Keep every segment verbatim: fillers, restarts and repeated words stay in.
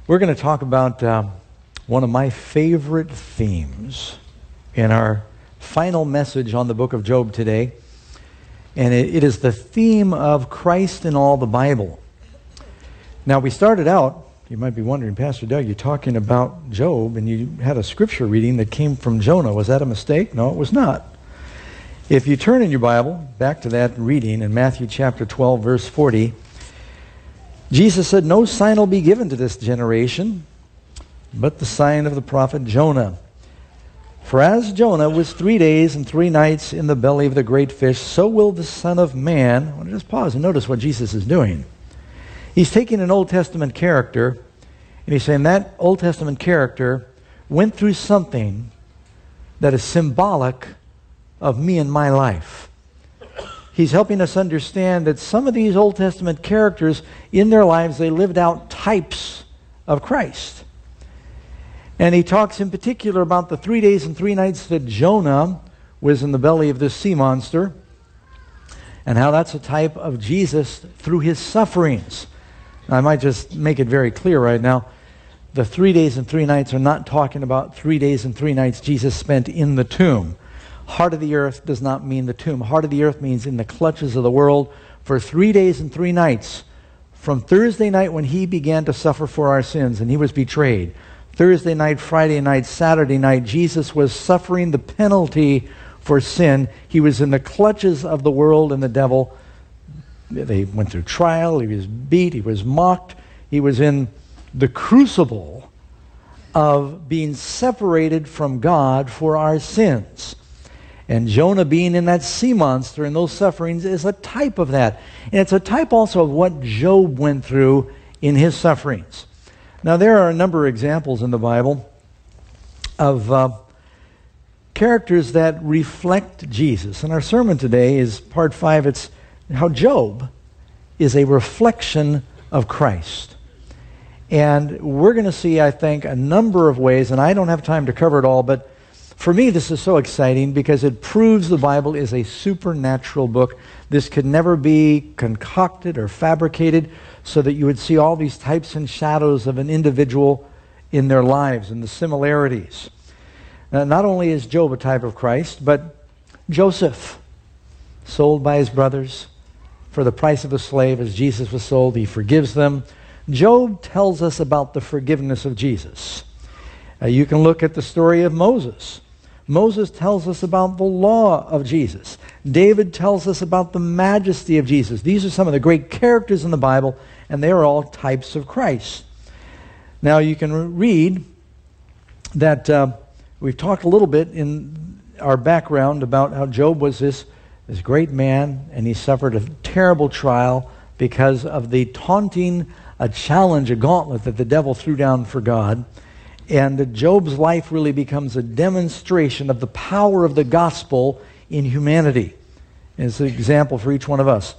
We're going to talk about um, one of my favorite themes in our final message on the book of Job today. And it, it is the theme of Christ in all the Bible. Now, we started out, you might be wondering, Pastor Doug, you're talking about Job, and you had a scripture reading that came from Jonah. Was that a mistake? No, it was not. If you turn in your Bible back to that reading in Matthew chapter twelve, verse forty, Jesus said, "No sign will be given to this generation, but the sign of the prophet Jonah. For as Jonah was three days and three nights in the belly of the great fish, so will the Son of Man..." I want to just pause and notice what Jesus is doing. He's taking an Old Testament character, and he's saying that Old Testament character went through something that is symbolic of me and my life. He's helping us understand that some of these Old Testament characters, in their lives, they lived out types of Christ. And he talks in particular about the three days and three nights that Jonah was in the belly of this sea monster, and how that's a type of Jesus through his sufferings. Now, I might just make it very clear right now. The three days and three nights are not talking about three days and three nights Jesus spent in the tomb. Heart of the earth does not mean the tomb. Heart of the earth means in the clutches of the world for three days and three nights. From Thursday night when he began to suffer for our sins and he was betrayed. Thursday night, Friday night, Saturday night, Jesus was suffering the penalty for sin. He was in the clutches of the world and the devil. They went through trial. He was beat. He was mocked. He was in the crucible of being separated from God for our sins. And Jonah being in that sea monster and those sufferings is a type of that. And it's a type also of what Job went through in his sufferings. Now, there are a number of examples in the Bible of uh, characters that reflect Jesus. And our sermon today is part five. It's how Job is a reflection of Christ. And we're going to see, I think, a number of ways, and I don't have time to cover it all, but for me, this is so exciting because it proves the Bible is a supernatural book. This could never be concocted or fabricated so that you would see all these types and shadows of an individual in their lives and the similarities. Now, not only is Job a type of Christ, but Joseph, sold by his brothers for the price of a slave as Jesus was sold, he forgives them. Job tells us about the forgiveness of Jesus. Uh, you can look at the story of Moses. Moses tells us about the law of Jesus. David tells us about the majesty of Jesus. These are some of the great characters in the Bible, and they are all types of Christ. Now, you can read that uh, we've talked a little bit in our background about how Job was this, this great man, and he suffered a terrible trial because of the taunting, a challenge, a gauntlet that the devil threw down for God. And Job's life really becomes a demonstration of the power of the gospel in humanity. And it's an example for each one of us.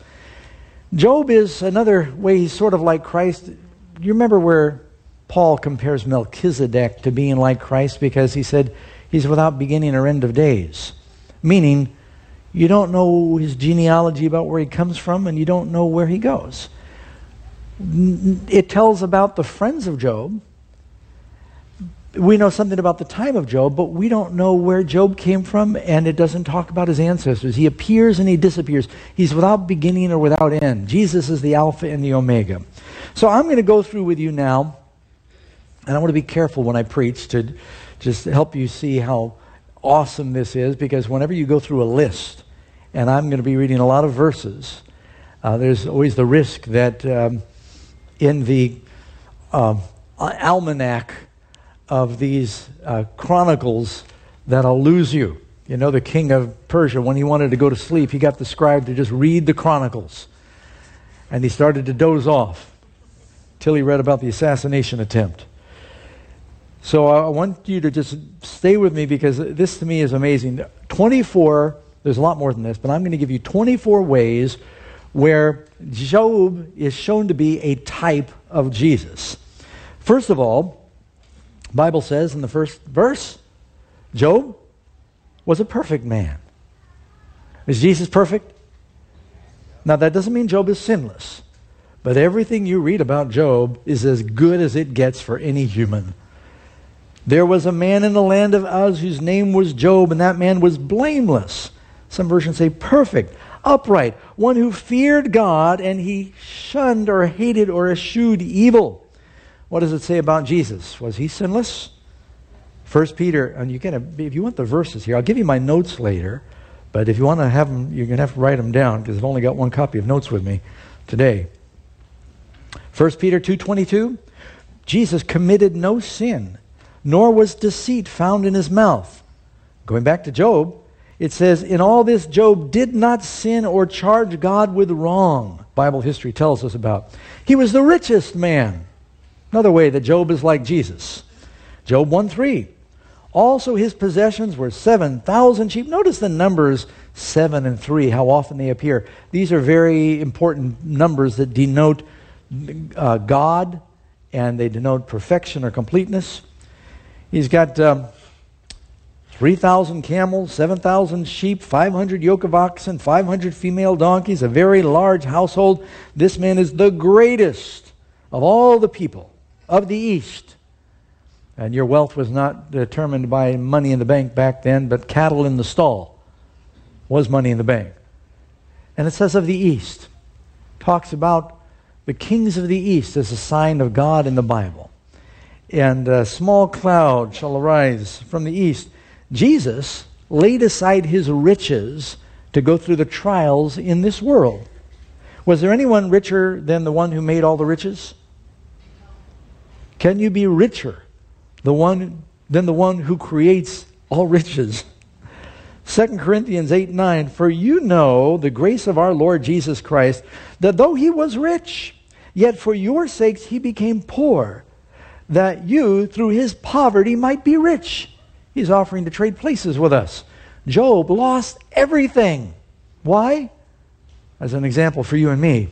Job is another way he's sort of like Christ. You remember where Paul compares Melchizedek to being like Christ because he said he's without beginning or end of days. Meaning, you don't know his genealogy about where he comes from and you don't know where he goes. It tells about the friends of Job. We know something about the time of Job, but we don't know where Job came from, and it doesn't talk about his ancestors. He appears and he disappears. He's without beginning or without end. Jesus is the Alpha and the Omega. So I'm going to go through with you now, and I want to be careful when I preach to just help you see how awesome this is, because whenever you go through a list, and I'm going to be reading a lot of verses, uh, there's always the risk that um, in the uh, almanac of these uh, chronicles that I'll lose you. You know, the king of Persia, when he wanted to go to sleep, he got the scribe to just read the chronicles. And he started to doze off till he read about the assassination attempt. So I want you to just stay with me because this to me is amazing. twenty-four, there's a lot more than this, but I'm going to give you twenty-four ways where Job is shown to be a type of Jesus. First of all, the Bible says in the first verse, Job was a perfect man. Is Jesus perfect? Now, that doesn't mean Job is sinless. But everything you read about Job is as good as it gets for any human. There was a man in the land of Uz whose name was Job, and that man was blameless. Some versions say perfect, upright, one who feared God, and he shunned or hated or eschewed evil. What does it say about Jesus? Was he sinless? First Peter, and you can, if you want the verses here, I'll give you my notes later, but if you want to have them, you're going to have to write them down because I've only got one copy of notes with me today. First Peter two twenty-two, Jesus committed no sin, nor was deceit found in his mouth. Going back to Job, it says, in all this Job did not sin or charge God with wrong. Bible history tells us about. He was the richest man. Another way that Job is like Jesus. Job one three. Also his possessions were seven thousand sheep. Notice the numbers seven and three, how often they appear. These are very important numbers that denote uh, God, and they denote perfection or completeness. He's got um, three thousand camels, seven thousand sheep, five hundred yoke of oxen, five hundred female donkeys, a very large household. This man is the greatest of all the people of the East. And your wealth was not determined by money in the bank back then, but cattle in the stall was money in the bank. And it says of the East. Talks about the kings of the East as a sign of God in the Bible. And a small cloud shall arise from the East. Jesus laid aside his riches to go through the trials in this world. Was there anyone richer than the one who made all the riches? Can you be richer the one than the one who creates all riches? Second Corinthians eight nine, for you know the grace of our Lord Jesus Christ, that though he was rich, yet for your sakes he became poor, that you through his poverty might be rich. He's offering to trade places with us. Job lost everything. Why? As an example for you and me,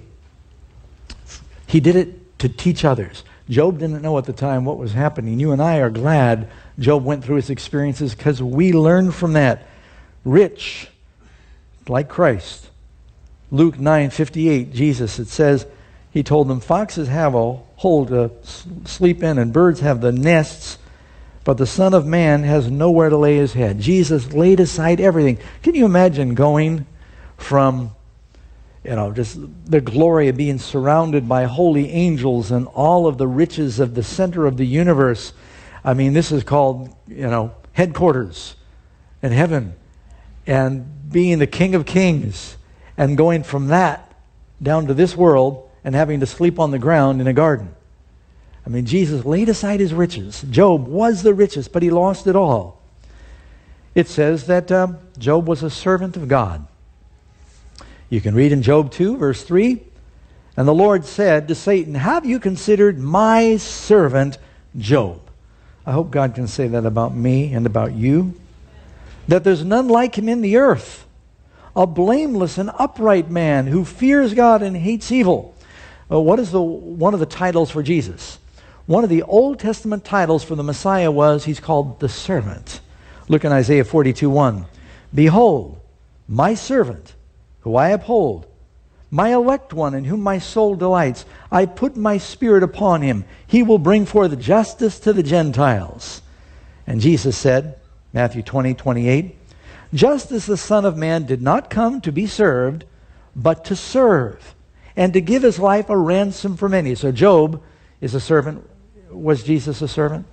he did it to teach others. Job didn't know at the time what was happening. You and I are glad Job went through his experiences because we learn from that. Rich, like Christ. Luke nine fifty-eight, Jesus, it says, he told them, foxes have a hole to sleep in and birds have the nests, but the Son of Man has nowhere to lay his head. Jesus laid aside everything. Can you imagine going from, you know, just the glory of being surrounded by holy angels and all of the riches of the center of the universe? I mean, this is called, you know, headquarters in heaven. And being the King of Kings and going from that down to this world and having to sleep on the ground in a garden. I mean, Jesus laid aside his riches. Job was the richest, but he lost it all. It says that um, Job was a servant of God. You can read in Job two, verse three, and the Lord said to Satan, have you considered my servant Job? I hope God can say that about me and about you. That there's none like him in the earth, a blameless and upright man who fears God and hates evil. Uh, what is the one of the titles for Jesus? One of the Old Testament titles for the Messiah was, he's called the servant. Look in Isaiah forty-two one. Behold, my servant, who I uphold, my elect one in whom my soul delights. I put my spirit upon him. He will bring forth justice to the Gentiles. And Jesus said, Matthew twenty twenty-eight, just as the Son of Man did not come to be served, but to serve, and to give his life a ransom for many. So Job is a servant. Was Jesus a servant?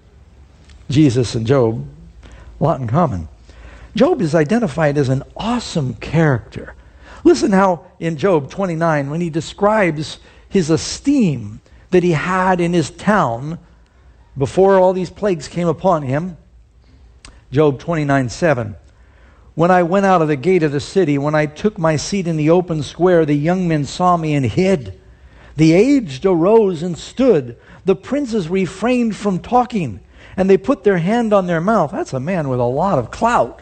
Jesus and Job, a lot in common. Job is identified as an awesome character. Listen how in Job twenty-nine, when he describes his esteem that he had in his town before all these plagues came upon him. Job twenty-nine seven. When I went out of the gate of the city, when I took my seat in the open square, the young men saw me and hid. The aged arose and stood. The princes refrained from talking, and they put their hand on their mouth. That's a man with a lot of clout.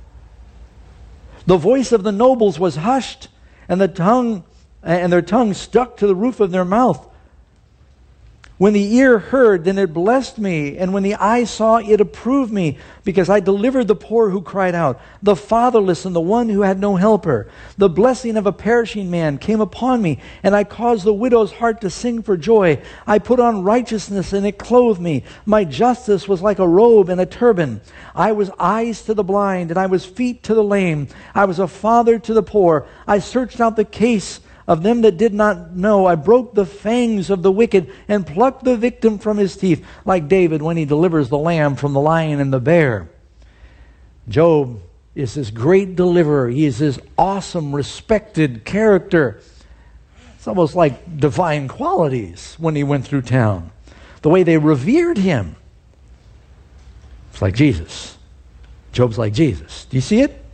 The voice of the nobles was hushed, and the tongue and their tongue stuck to the roof of their mouth. When the ear heard, then it blessed me. And when the eye saw, it approved me, because I delivered the poor who cried out, the fatherless and the one who had no helper. The blessing of a perishing man came upon me, and I caused the widow's heart to sing for joy. I put on righteousness, and it clothed me. My justice was like a robe and a turban. I was eyes to the blind, and I was feet to the lame. I was a father to the poor. I searched out the case of them that did not know. I broke the fangs of the wicked and plucked the victim from his teeth, like David when he delivers the lamb from the lion and the bear. Job is this great deliverer. He is this awesome, respected character. It's almost like divine qualities when he went through town. The way they revered him. It's like Jesus. Job's like Jesus. Do you see it?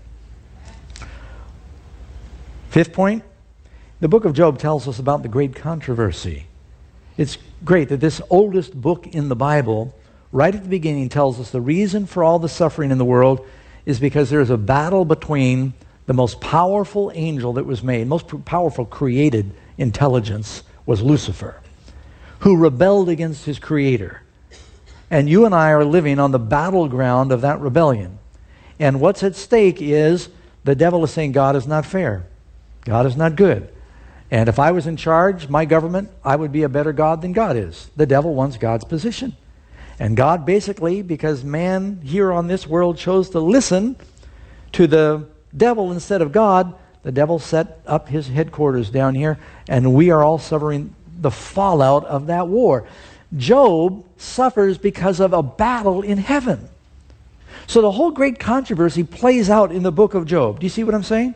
Fifth point. The book of Job tells us about the great controversy. It's great that this oldest book in the Bible, right at the beginning, tells us the reason for all the suffering in the world is because there's a battle between the most powerful angel that was made, most powerful created intelligence was Lucifer, who rebelled against his creator. And you and I are living on the battleground of that rebellion. And what's at stake is the devil is saying God is not fair. God is not good. And if I was in charge, my government, I would be a better God than God is. The devil wants God's position. And God basically, because man here on this world chose to listen to the devil instead of God, the devil set up his headquarters down here, and we are all suffering the fallout of that war. Job suffers because of a battle in heaven. So the whole great controversy plays out in the book of Job. Do you see what I'm saying?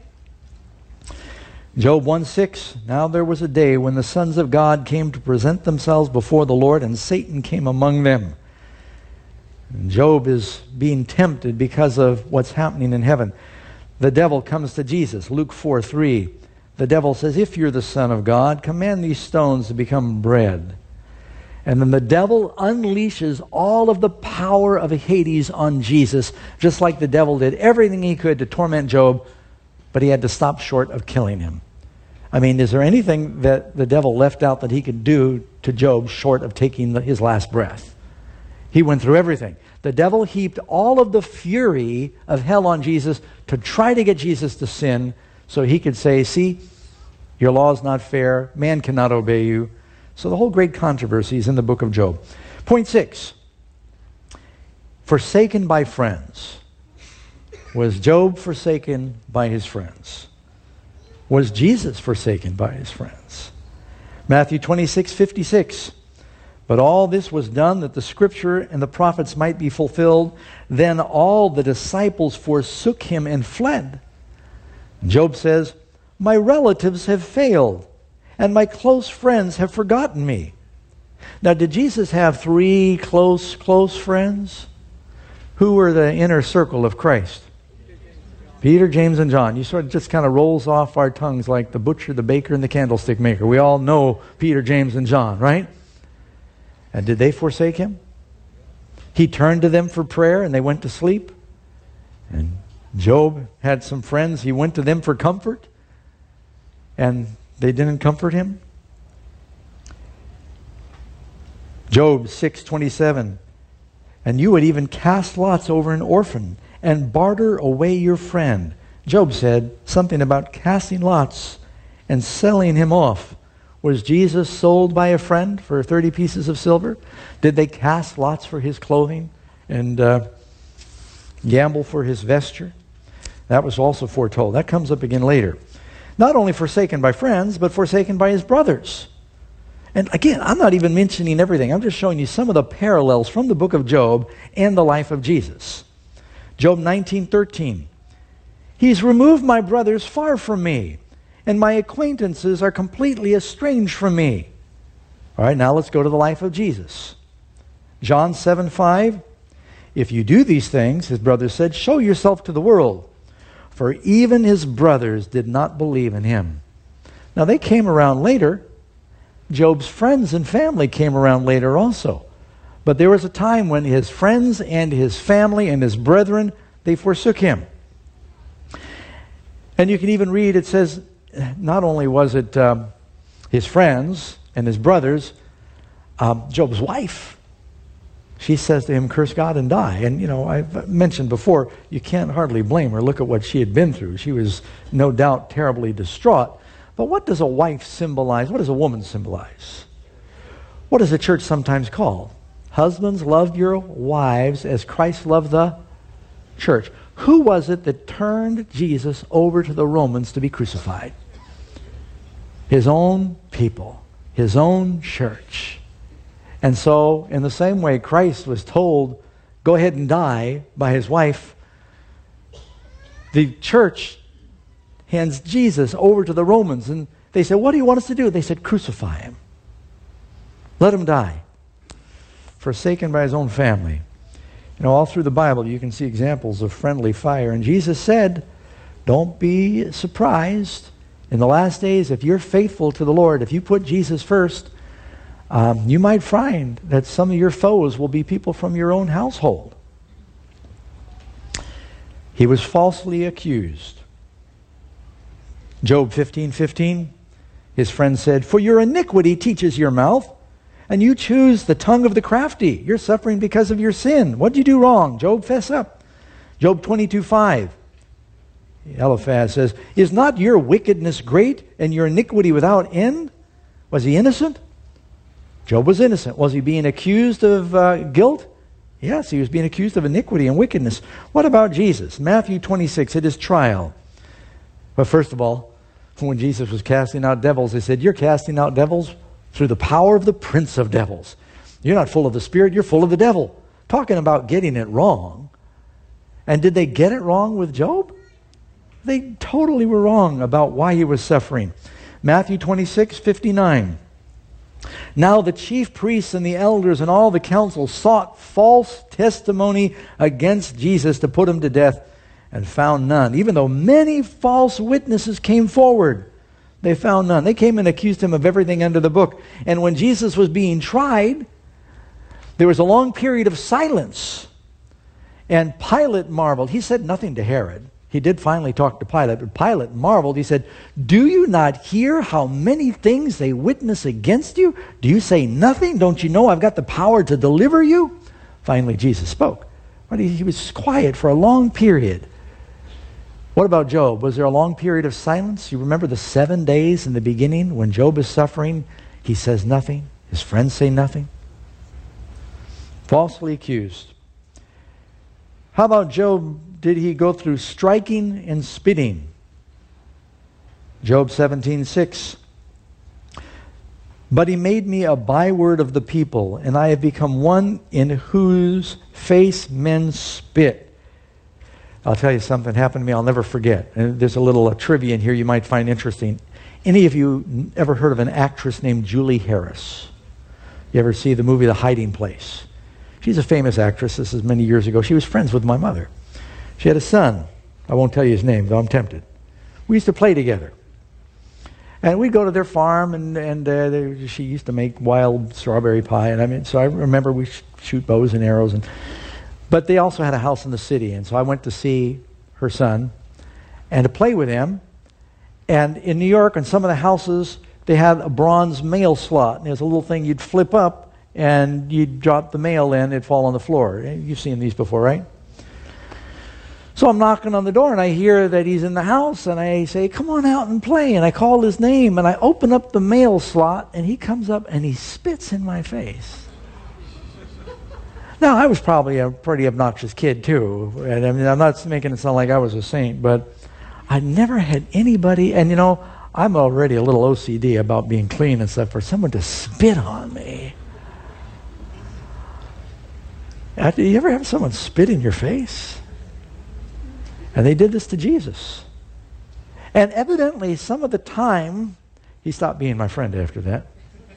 Job one six, now there was a day when the sons of God came to present themselves before the Lord, and Satan came among them. And Job is being tempted because of what's happening in heaven. The devil comes to Jesus, Luke four three. The devil says, if you're the Son of God, command these stones to become bread. And then the devil unleashes all of the power of Hades on Jesus, just like the devil did everything he could to torment Job, but he had to stop short of killing him. I mean, is there anything that the devil left out that he could do to Job short of taking the, his last breath? He went through everything. The devil heaped all of the fury of hell on Jesus to try to get Jesus to sin so he could say, see, your law is not fair. Man cannot obey you. So the whole great controversy is in the book of Job. Point six. Forsaken by friends. Was Job forsaken by his friends? Was Jesus forsaken by his friends? Matthew twenty-six fifty-six. But all this was done that the scripture and the prophets might be fulfilled. Then all the disciples forsook him and fled. Job says, my relatives have failed, and my close friends have forgotten me. Now, did Jesus have three close, close friends? Who were the inner circle of Christ? Peter, James, and John. You sort of just kind of rolls off our tongues like the butcher, the baker, and the candlestick maker. We all know Peter, James, and John, right? And did they forsake him? He turned to them for prayer and they went to sleep. And Job had some friends. He went to them for comfort and they didn't comfort him. Job six twenty-seven. And you would even cast lots over an orphan and barter away your friend. Job said something about casting lots and selling him off. Was Jesus sold by a friend for thirty pieces of silver? Did they cast lots for his clothing and uh, gamble for his vesture? That was also foretold. That comes up again later. Not only forsaken by friends, but forsaken by his brothers. And again, I'm not even mentioning everything. I'm just showing you some of the parallels from the book of Job and the life of Jesus. Job nineteen thirteen. He's removed my brothers far from me, and my acquaintances are completely estranged from me. All right, now let's go to the life of Jesus. John seven five. If you do these things, his brothers said, show yourself to the world. For even his brothers did not believe in him. Now they came around later. Job's friends and family came around later also. But there was a time when his friends and his family and his brethren, they forsook him. And you can even read, it says, not only was it um, his friends and his brothers, Um, Job's wife, she says to him, curse God and die. And, you know, I've mentioned before, you can't hardly blame her. Look at what she had been through. She was no doubt terribly distraught. But what does a wife symbolize? What does a woman symbolize? What is the church sometimes called? Husbands, love your wives as Christ loved the church. Who was it that turned Jesus over to the Romans to be crucified? His own people, his own church. And so, in the same way Christ was told, go ahead and die by his wife, the church hands Jesus over to the Romans. And they said, what do you want us to do? They said, crucify him. Let him die. Forsaken by his own family. You know, all through the Bible you can see examples of friendly fire. And Jesus said, don't be surprised. In the last days, if you're faithful to the Lord, if you put Jesus first, um, you might find that some of your foes will be people from your own household. He was falsely accused. Job fifteen fifteen, his friend said, for your iniquity teaches your mouth, and you choose the tongue of the crafty. You're suffering because of your sin. What did you do wrong? Job, fess up. Job twenty-two five. Eliphaz says, is not your wickedness great and your iniquity without end? Was he innocent? Job was innocent. Was he being accused of uh, guilt? Yes, he was being accused of iniquity and wickedness. What about Jesus? Matthew twenty-six, at his trial. But first of all, when Jesus was casting out devils, they said, you're casting out devils through the power of the prince of devils. You're not full of the Spirit, you're full of the devil. Talking about getting it wrong. And did they get it wrong with Job? They totally were wrong about why he was suffering. Matthew twenty-six fifty-nine. Now the chief priests and the elders and all the council sought false testimony against Jesus to put him to death, and found none. Even though many false witnesses came forward, they found none. They came and accused him of everything under the book. And when Jesus was being tried, there was a long period of silence. And Pilate marveled. He said nothing to Herod. He did finally talk to Pilate, but Pilate marveled. He said, do you not hear how many things they witness against you? Do you say nothing? Don't you know I've got the power to deliver you? Finally, Jesus spoke. But he, he was quiet for a long period. What about Job? Was there a long period of silence? You remember the seven days in the beginning when Job is suffering? He says nothing. His friends say nothing. Falsely accused. How about Job? Did he go through striking and spitting? Job seventeen six. But he made me a byword of the people, and I have become one in whose face men spit. I'll tell you something happened to me I'll never forget. And there's a little uh, trivia in here you might find interesting. Any of you ever heard of an actress named Julie Harris? You ever see the movie The Hiding Place? She's a famous actress. This is many years ago. She was friends with my mother. She had a son. I won't tell you his name, though I'm tempted. We used to play together. And we'd go to their farm, and, and uh, they, she used to make wild strawberry pie. And I mean, so I remember we sh- shoot bows and arrows. And But they also had a house in the city. And so I went to see her son and to play with him. And in New York, in some of the houses, they had a bronze mail slot. And there's a little thing you'd flip up, and you'd drop the mail in, it'd fall on the floor. You've seen these before, right? So I'm knocking on the door, and I hear that he's in the house, and I say, come on out and play. And I call his name, and I open up the mail slot, and he comes up, and he spits in my face. Now, I was probably a pretty obnoxious kid, too. And I mean, I'm not making it sound like I was a saint, but I never had anybody, and you know, I'm already a little O C D about being clean and stuff, for someone to spit on me. Do you ever have someone spit in your face? And they did this to Jesus. And evidently, some of the time, he stopped being my friend after that.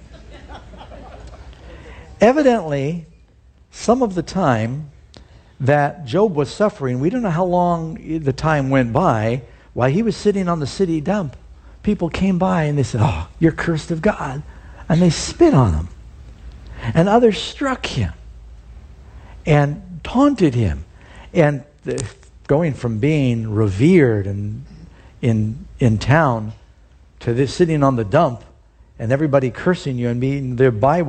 Evidently, some of the time that Job was suffering, we don't know how long the time went by, while he was sitting on the city dump, people came by and they said, oh, you're cursed of God. And they spit on him. And others struck him and taunted him. And the, going from being revered and in in town to this sitting on the dump and everybody cursing you and being their byword,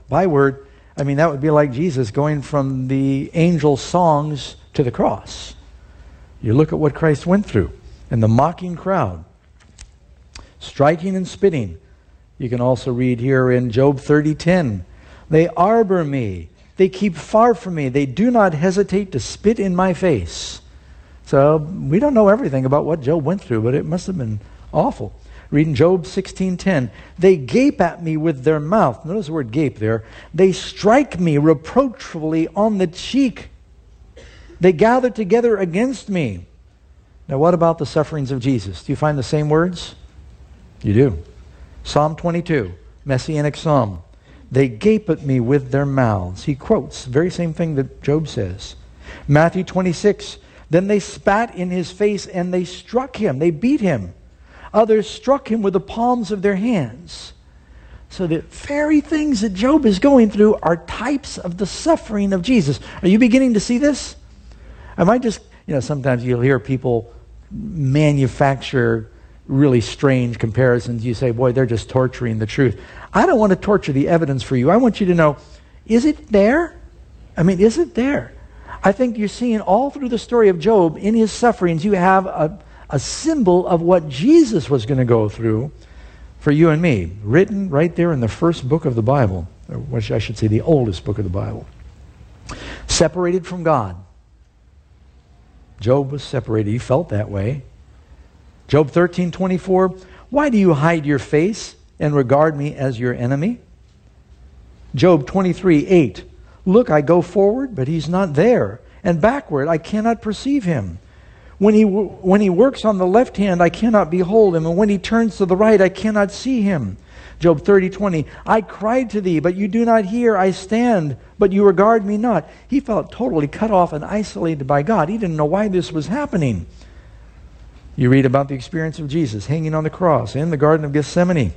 byword, I mean, that would be like Jesus going from the angel songs to the cross. You look at what Christ went through, and the mocking crowd, striking and spitting. You can also read here in Job thirty ten, they arbor me, they keep far from me, they do not hesitate to spit in my face. So we don't know everything about what Job went through, but it must have been awful. Reading Job sixteen ten, they gape at me with their mouth. Notice the word gape there. They strike me reproachfully on the cheek. They gather together against me. Now what about the sufferings of Jesus? Do you find the same words? You do. Psalm twenty-two, Messianic Psalm. They gape at me with their mouths. He quotes the very same thing that Job says. Matthew twenty-six, then they spat in his face and they struck him. They beat him. Others struck him with the palms of their hands. So the very things that Job is going through are types of the suffering of Jesus. Are you beginning to see this? Am I just, you know, sometimes you'll hear people manufacture really strange comparisons. You say, boy, they're just torturing the truth. I don't want to torture the evidence for you. I want you to know, is it there? I mean, is it there? I think you're seeing all through the story of Job, in his sufferings, you have a, a symbol of what Jesus was going to go through for you and me, written right there in the first book of the Bible, or which I should say the oldest book of the Bible. Separated from God. Job was separated. He felt that way. Job thirteen twenty-four, why do you hide your face and regard me as your enemy? Job twenty-three eight, look, I go forward, but he's not there, and backward, I cannot perceive him. When he, when he works on the left hand, I cannot behold him, and when he turns to the right, I cannot see him. Job thirty twenty, I cried to thee, but you do not hear. I stand, but you regard me not. He felt totally cut off and isolated by God. He didn't know why this was happening. You read about the experience of Jesus hanging on the cross in the Garden of Gethsemane.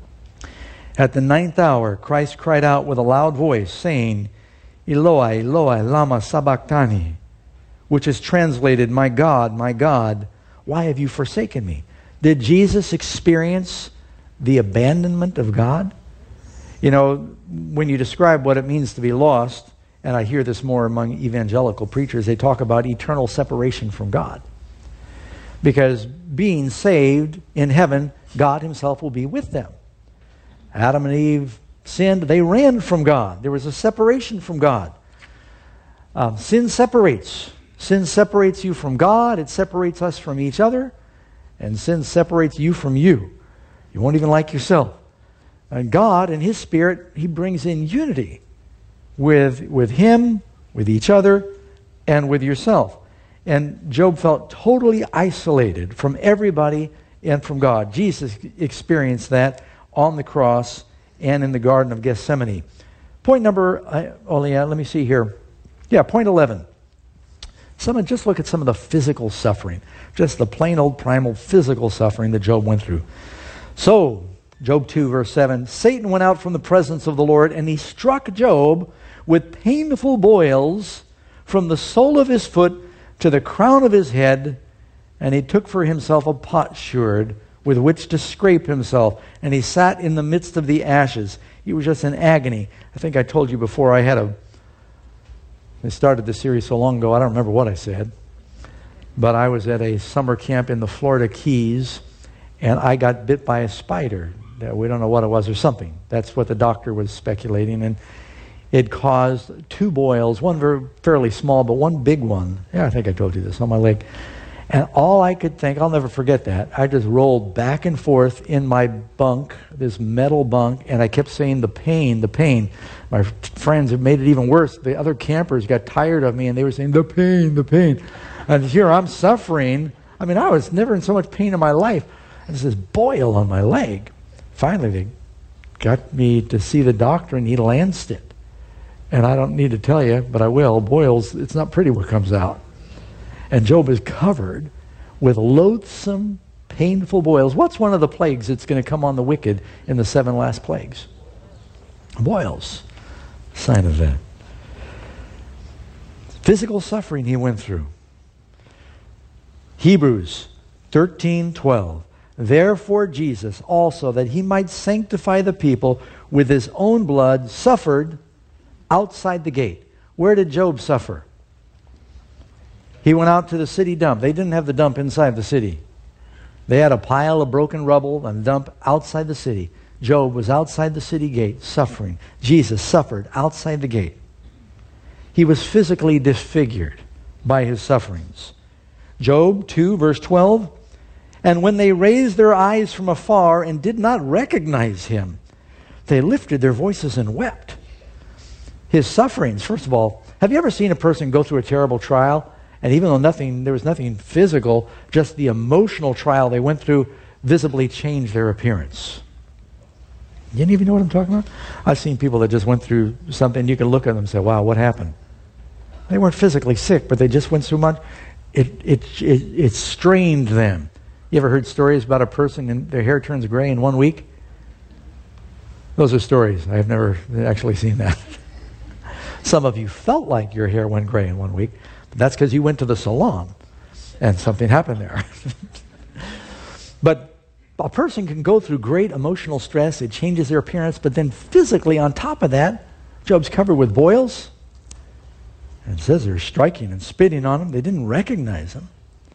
At the ninth hour, Christ cried out with a loud voice, saying, Eloi, Eloi, lama sabachthani, which is translated, my God, my God, why have you forsaken me? Did Jesus experience the abandonment of God? You know, when you describe what it means to be lost, and I hear this more among evangelical preachers, they talk about eternal separation from God. Because being saved in heaven, God himself will be with them. Adam and Eve sinned. They ran from God. There was a separation from God. Um, sin separates. Sin separates you from God. It separates us from each other. And sin separates you from you. You won't even like yourself. And God, in his Spirit, he brings in unity with, with him, with each other, and with yourself. And Job felt totally isolated from everybody and from God. Jesus experienced that on the cross and in the Garden of Gethsemane. Point number, uh, oh yeah, let me see here. Yeah, point eleven. Someone just look at some of the physical suffering. Just the plain old primal physical suffering that Job went through. So, Job two verse seven, Satan went out from the presence of the Lord and he struck Job with painful boils from the sole of his foot to the crown of his head, and he took for himself a potsherd with which to scrape himself, and he sat in the midst of the ashes. He was just in agony. I think I told you before, I had a, I started the series so long ago, I don't remember what I said, but I was at a summer camp in the Florida Keys, and I got bit by a spider. We don't know what it was or something. That's what the doctor was speculating, and it caused two boils, one very, fairly small, but one big one. Yeah, I think I told you this, on my leg. And all I could think, I'll never forget that, I just rolled back and forth in my bunk, this metal bunk, and I kept saying the pain, the pain. My friends have made it even worse. The other campers got tired of me, and they were saying, the pain, the pain. And here I'm suffering. I mean, I was never in so much pain in my life. And there's this boil on my leg. Finally, they got me to see the doctor, and he lanced it. And I don't need to tell you, but I will, boils, it's not pretty what comes out. And Job is covered with loathsome, painful boils. What's one of the plagues that's going to come on the wicked in the seven last plagues? Boils. Sign of that. Physical suffering he went through. Hebrews thirteen twelve. Therefore Jesus also, that he might sanctify the people with his own blood, suffered outside the gate. Where did Job suffer? He went out to the city dump. They didn't have the dump inside the city. They had a pile of broken rubble and a dump outside the city. Job was outside the city gate suffering. Jesus suffered outside the gate. He was physically disfigured by his sufferings. Job two, verse twelve, and when they raised their eyes from afar and did not recognize him, they lifted their voices and wept. His sufferings, first of all, have you ever seen a person go through a terrible trial? And even though nothing, there was nothing physical, just the emotional trial they went through visibly changed their appearance. You even know what I'm talking about? I've seen people that just went through something, you can look at them and say, wow, what happened? They weren't physically sick, but they just went through much. It, it, it, it strained them. You ever heard stories about a person and their hair turns gray in one week? Those are stories. I've never actually seen that. Some of you felt like your hair went gray in one week, but that's because you went to the salon and something happened there. But a person can go through great emotional stress. It changes their appearance, but then physically on top of that, Job's covered with boils. And it says they're striking and spitting on him. They didn't recognize him.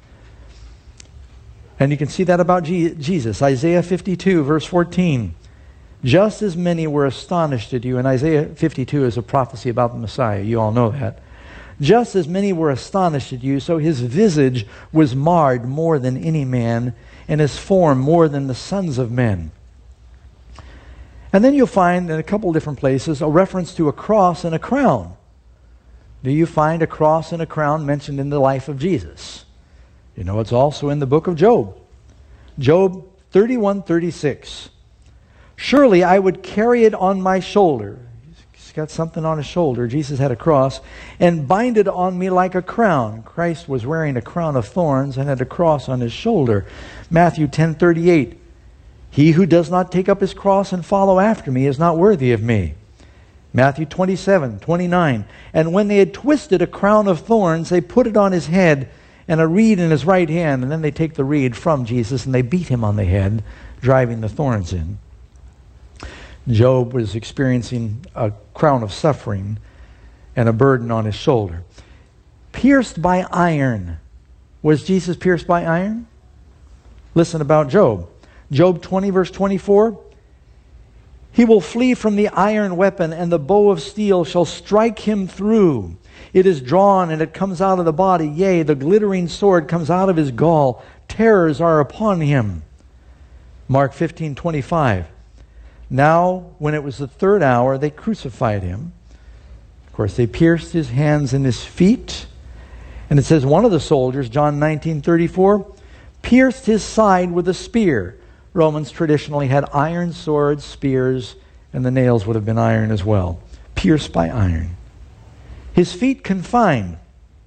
And you can see that about Je- Jesus. Isaiah fifty-two, verse fourteen. Just as many were astonished at you, and Isaiah fifty-two is a prophecy about the Messiah. You all know that. Just as many were astonished at you, so his visage was marred more than any man, and his form more than the sons of men. And then you'll find in a couple different places a reference to a cross and a crown. Do you find a cross and a crown mentioned in the life of Jesus? You know, it's also in the book of Job. Job thirty-one thirty-six. Surely I would carry it on my shoulder. He's got something on his shoulder. Jesus had a cross. And bind it on me like a crown. Christ was wearing a crown of thorns and had a cross on his shoulder. Matthew ten thirty-eight. He who does not take up his cross and follow after me is not worthy of me. Matthew twenty-seven twenty-nine. And when they had twisted a crown of thorns, they put it on his head and a reed in his right hand. And then they take the reed from Jesus and they beat him on the head, driving the thorns in. Job was experiencing a crown of suffering and a burden on his shoulder. Pierced by iron. Was Jesus pierced by iron? Listen about Job. Job twenty, verse twenty-four. He will flee from the iron weapon, and the bow of steel shall strike him through. It is drawn, and it comes out of the body. Yea, the glittering sword comes out of his gall. Terrors are upon him. Mark fifteen twenty-five. Now, when it was the third hour, they crucified him. Of course, they pierced his hands and his feet. And it says one of the soldiers, John nineteen thirty-four, pierced his side with a spear. Romans traditionally had iron swords, spears, and the nails would have been iron as well. Pierced by iron. His feet confined.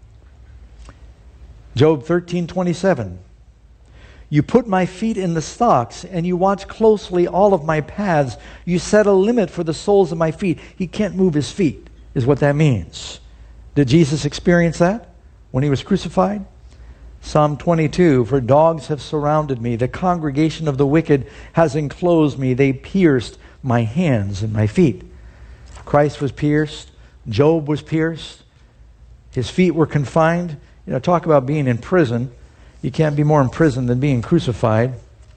Job thirteen twenty-seven. You put my feet in the stocks, and you watch closely all of my paths. You set a limit for the soles of my feet. He can't move his feet, is what that means. Did Jesus experience that when he was crucified? Psalm twenty-two, for dogs have surrounded me. The congregation of the wicked has enclosed me. They pierced my hands and my feet. Christ was pierced. Job was pierced. His feet were confined. You know, talk about being in prison. You can't be more in prison than being crucified.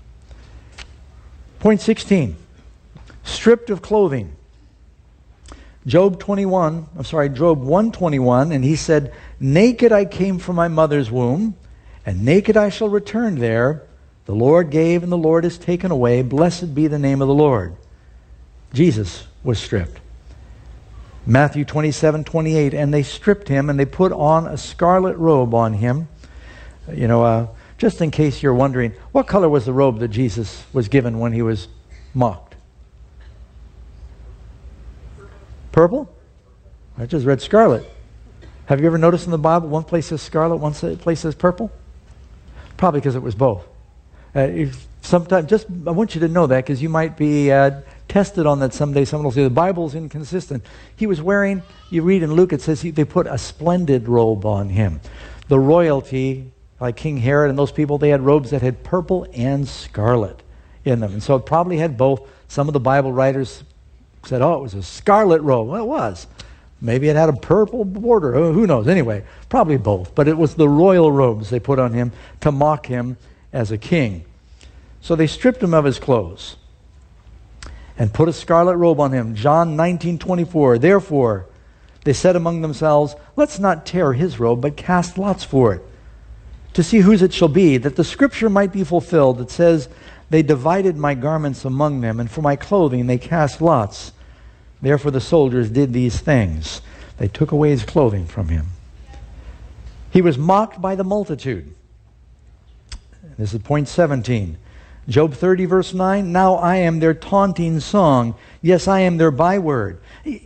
Point sixteen. Stripped of clothing. Job twenty-one, I'm sorry, Job one twenty-one, and he said, naked I came from my mother's womb, and naked I shall return there. The Lord gave, and the Lord has taken away. Blessed be the name of the Lord. Jesus was stripped. Matthew twenty-seven twenty-eight, and they stripped him, and they put on a scarlet robe on him. You know, uh, just in case you're wondering, what color was the robe that Jesus was given when he was mocked? Purple? I just read scarlet. Have you ever noticed in the Bible one place says scarlet, one place says purple? Probably because it was both. Uh, if sometimes, just I want you to know that because you might be uh, tested on that someday. Someone will say the Bible's inconsistent. He was wearing, you read in Luke, it says he, they put a splendid robe on him. The royalty, like King Herod and those people, they had robes that had purple and scarlet in them. And so it probably had both. Some of the Bible writers said, oh, it was a scarlet robe. Well, it was. Maybe it had a purple border. Oh, who knows? Anyway, probably both. But it was the royal robes they put on him to mock him as a king. So they stripped him of his clothes and put a scarlet robe on him. John nineteen twenty-four. Therefore, they said among themselves, let's not tear his robe, but cast lots for it, to see whose it shall be, that the scripture might be fulfilled that says, they divided my garments among them, and for my clothing they cast lots. Therefore the soldiers did these things. They took away his clothing from him. He was mocked by the multitude. This is point seventeen. Job thirty, verse nine. Now I am their taunting song. Yes, I am their byword.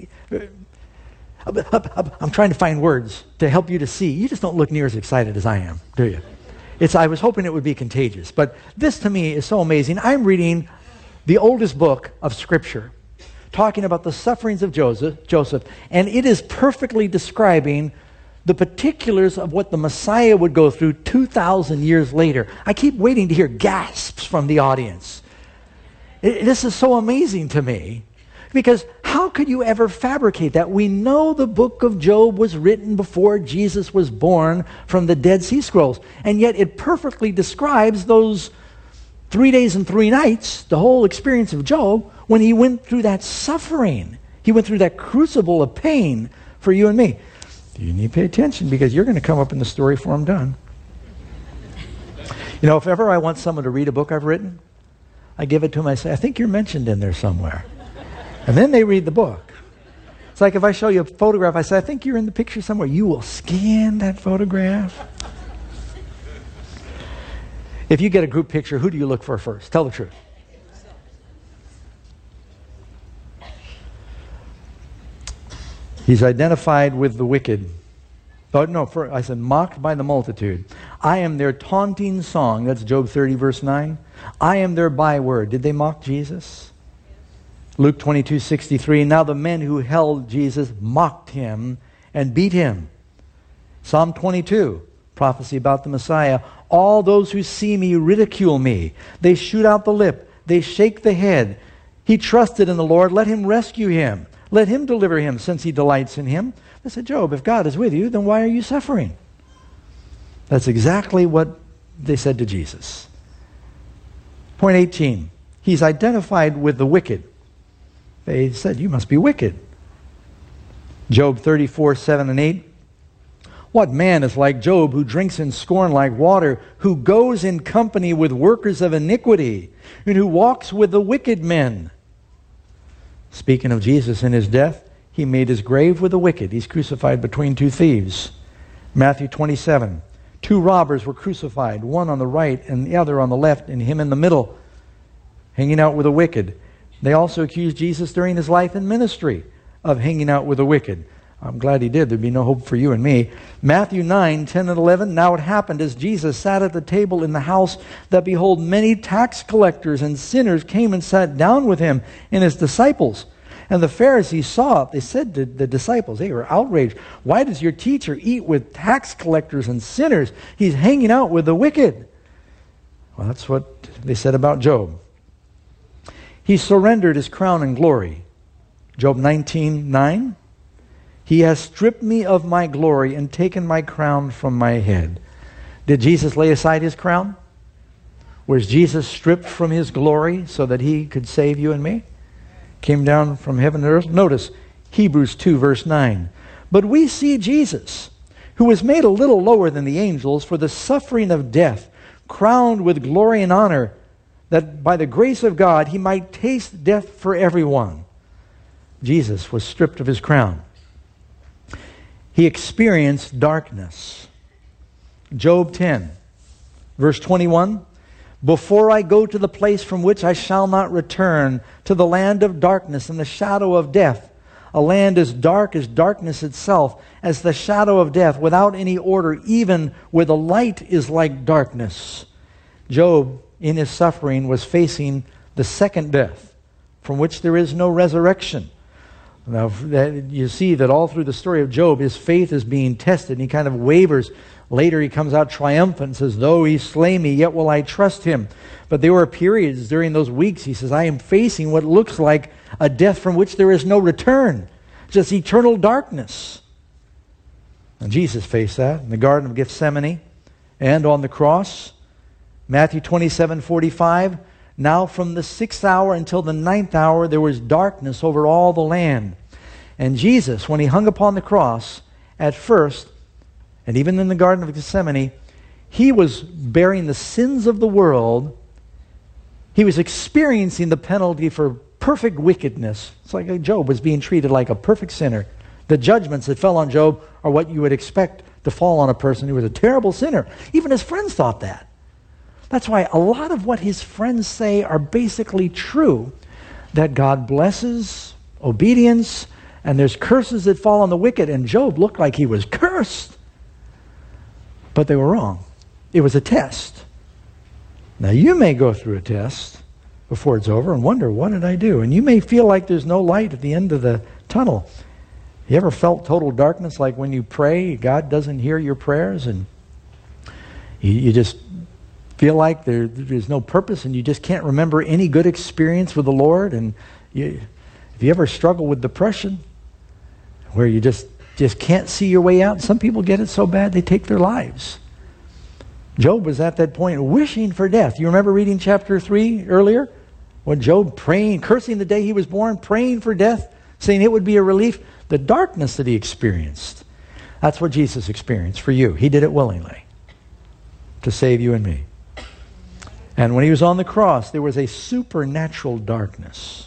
I'm trying to find words to help you to see. You just don't look near as excited as I am, do you? It's, I was hoping it would be contagious. But this to me is so amazing. I'm reading the oldest book of Scripture, talking about the sufferings of Joseph, Joseph, and it is perfectly describing the particulars of what the Messiah would go through two thousand years later. I keep waiting to hear gasps from the audience. It, this is so amazing to me, because how could you ever fabricate that? We know the book of Job was written before Jesus was born from the Dead Sea Scrolls, and yet it perfectly describes those three days and three nights, the whole experience of Job, when he went through that suffering. He went through that crucible of pain for you and me. You need to pay attention, because you're going to come up in the story before I'm done. You know, if ever I want someone to read a book I've written, I give it to them, I say, I think you're mentioned in there somewhere. And then they read the book. It's like if I show you a photograph, I say, I think you're in the picture somewhere. You will scan that photograph. If you get a group picture, who do you look for first? Tell the truth. He's identified with the wicked. Oh, no, for, I said, mocked by the multitude. I am their taunting song. That's Job thirty, verse nine. I am their byword. Did they mock Jesus? Luke twenty-two, sixty-three. Now the men who held Jesus mocked him and beat him. Psalm twenty-two, prophecy about the Messiah. All those who see me ridicule me. They shoot out the lip. They shake the head. He trusted in the Lord. Let him rescue him. Let him deliver him, since he delights in him. I said, Job, if God is with you, then why are you suffering? That's exactly what they said to Jesus. Point eighteen. He's identified with the wicked. They said, you must be wicked. Job thirty-four, seven and eight. What man is like Job, who drinks in scorn like water, who goes in company with workers of iniquity, and who walks with the wicked men? Speaking of Jesus in his death, he made his grave with the wicked. He's crucified between two thieves. Matthew twenty-seven. Two robbers were crucified, one on the right and the other on the left, and him in the middle, hanging out with the wicked. They also accused Jesus during his life and ministry of hanging out with the wicked. I'm glad he did. There'd be no hope for you and me. Matthew nine, ten and eleven. Now it happened as Jesus sat at the table in the house that, behold, many tax collectors and sinners came and sat down with him and his disciples. And the Pharisees saw it. They said to the disciples, they were outraged. Why does your teacher eat with tax collectors and sinners? He's hanging out with the wicked. Well, that's what they said about Job. He surrendered his crown and glory. Job nineteen, nine. He has stripped me of my glory and taken my crown from my head. Did Jesus lay aside his crown? Was Jesus stripped from his glory so that he could save you and me? Came down from heaven to earth. Notice Hebrews two, verse nine. But we see Jesus, who was made a little lower than the angels for the suffering of death, crowned with glory and honor, that by the grace of God he might taste death for everyone. Jesus was stripped of his crown. He experienced darkness. Job ten, verse twenty-one. Before I go to the place from which I shall not return, to the land of darkness and the shadow of death, a land as dark as darkness itself, as the shadow of death, without any order, even where the light is like darkness. Job, in his suffering, was facing the second death, from which there is no resurrection. Now, that, you see that all through the story of Job, his faith is being tested, and he kind of wavers. Later, he comes out triumphant and says, though he slay me, yet will I trust him. But there were periods during those weeks, he says, I am facing what looks like a death from which there is no return, just eternal darkness. And Jesus faced that in the Garden of Gethsemane and on the cross. Matthew twenty-seven forty-five, now from the sixth hour until the ninth hour, there was darkness over all the land. And Jesus, when he hung upon the cross, at first, and even in the Garden of Gethsemane, he was bearing the sins of the world. He was experiencing the penalty for perfect wickedness. It's like Job was being treated like a perfect sinner. The judgments that fell on Job are what you would expect to fall on a person who was a terrible sinner. Even his friends thought that. That's why a lot of what his friends say are basically true. That God blesses obedience, and there's curses that fall on the wicked, and Job looked like he was cursed. But they were wrong. It was a test. Now you may go through a test before it's over and wonder, what did I do? And you may feel like there's no light at the end of the tunnel. You ever felt total darkness, like when you pray, God doesn't hear your prayers, and you, you just feel like there, there's no purpose, and you just can't remember any good experience with the Lord? And you, if you ever struggle with depression, where you just, just can't see your way out, some people get it so bad they take their lives. Job was at that point wishing for death. You remember reading chapter three earlier? When Job praying, cursing the day he was born, praying for death, saying it would be a relief. The darkness that he experienced, that's what Jesus experienced for you. He did it willingly to save you and me. And when he was on the cross, there was a supernatural darkness.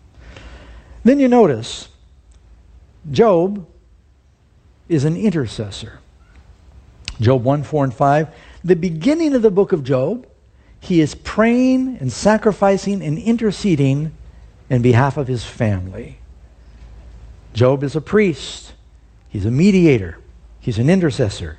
Then you notice, Job is an intercessor. Job one, four, and five. The beginning of the book of Job, he is praying and sacrificing and interceding in behalf of his family. Job is a priest. He's a mediator. He's an intercessor.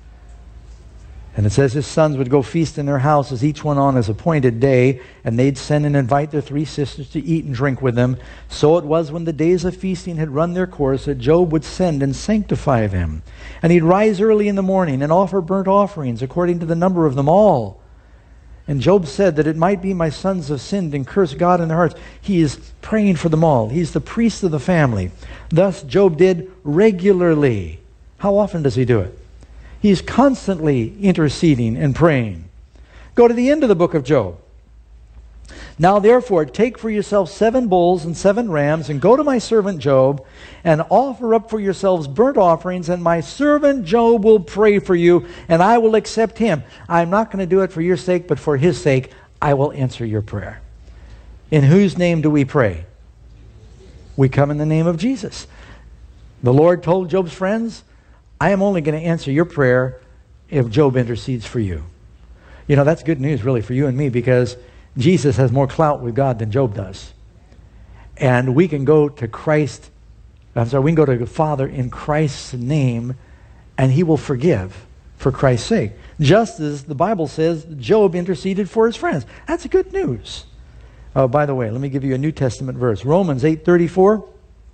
And it says his sons would go feast in their houses, each one on his appointed day, and they'd send and invite their three sisters to eat and drink with them. So it was when the days of feasting had run their course that Job would send and sanctify them. And he'd rise early in the morning and offer burnt offerings according to the number of them all. And Job said that it might be my sons have sinned and cursed God in their hearts. He is praying for them all. He's the priest of the family. Thus Job did regularly. How often does he do it? He's constantly interceding and praying. Go to the end of the book of Job. Now therefore, take for yourselves seven bulls and seven rams, and go to my servant Job, and offer up for yourselves burnt offerings, and my servant Job will pray for you, and I will accept him. I'm not going to do it for your sake, but for his sake, I will answer your prayer. In whose name do we pray? We come in the name of Jesus. The Lord told Job's friends, I am only going to answer your prayer if Job intercedes for you. You know, that's good news really for you and me, because Jesus has more clout with God than Job does. And we can go to Christ, I'm sorry, we can go to the Father in Christ's name, and he will forgive for Christ's sake. Just as the Bible says, Job interceded for his friends. That's good news. Oh, by the way, let me give you a New Testament verse. Romans eight thirty-four.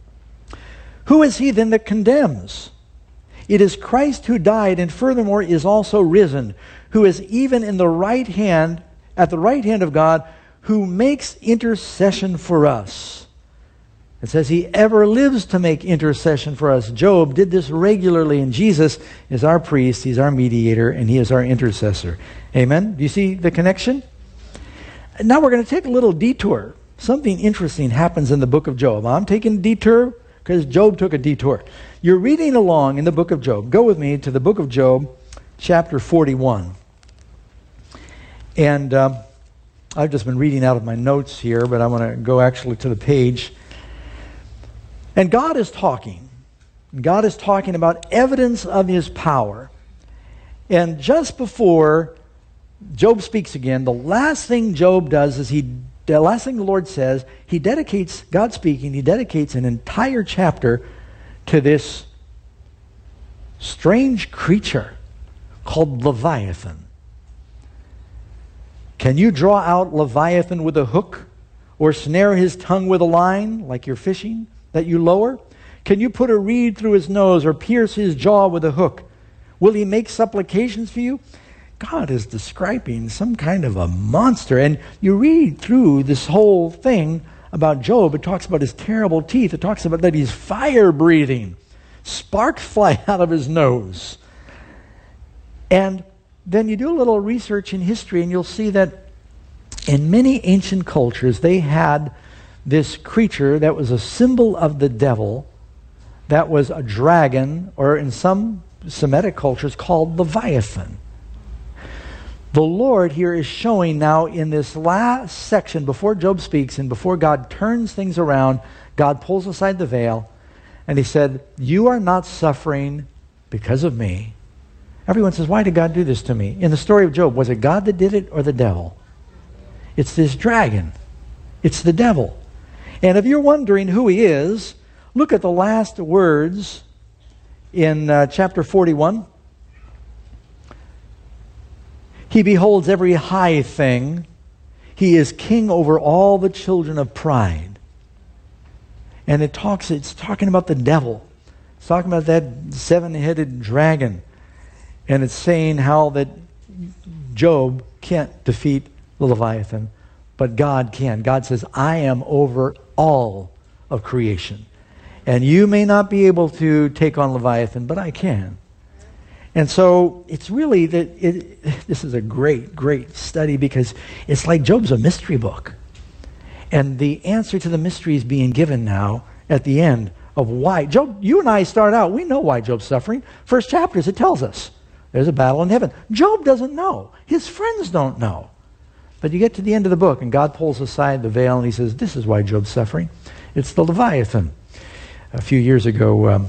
Who is he then that condemns? It is Christ who died, and furthermore is also risen, who is even in the right hand, at the right hand of God, who makes intercession for us. It says he ever lives to make intercession for us. Job did this regularly, and Jesus is our priest, he's our mediator, and he is our intercessor. Amen? Do you see the connection? Now we're going to take a little detour. Something interesting happens in the book of Job. I'm taking a detour because Job took a detour. You're reading along in the book of Job. Go with me to the book of Job, chapter forty-one. And um, I've just been reading out of my notes here, but I want to go actually to the page. And God is talking. God is talking about evidence of his power. And just before Job speaks again, the last thing Job does is he, the last thing the Lord says, he dedicates, God speaking, he dedicates an entire chapter to this strange creature called Leviathan. Can you draw out Leviathan with a hook or snare his tongue with a line like you're fishing? that you lower? Can you put a reed through his nose or pierce his jaw with a hook? Will he make supplications for you? God is describing some kind of a monster. And you read through this whole thing about Job. It talks about his terrible teeth. It talks about that he's fire-breathing. Sparks fly out of his nose. And then you do a little research in history and you'll see that in many ancient cultures they had this creature that was a symbol of the devil, that was a dragon, or in some Semitic cultures called Leviathan. The Lord here is showing now in this last section, before Job speaks and before God turns things around, God pulls aside the veil and he said, you are not suffering because of me. Everyone says, why did God do this to me? In the story of Job, was it God that did it or the devil? It's this dragon. It's the devil. And if you're wondering who he is, look at the last words in uh, chapter forty-one. He beholds every high thing. He is king over all the children of pride. And it talks, it's talking about the devil. It's talking about that seven-headed dragon. And it's saying how that Job can't defeat the Leviathan, but God can. God says, I am over all of creation. And you may not be able to take on Leviathan, but I can. And so it's really, that it, this is a great, great study because it's like Job's a mystery book. And the answer to the mystery is being given now at the end of why. Job, you and I start out, we know why Job's suffering. First chapters, it tells us. There's a battle in heaven. Job doesn't know. His friends don't know. But you get to the end of the book and God pulls aside the veil and he says, this is why Job's suffering. It's the Leviathan. A few years ago, um,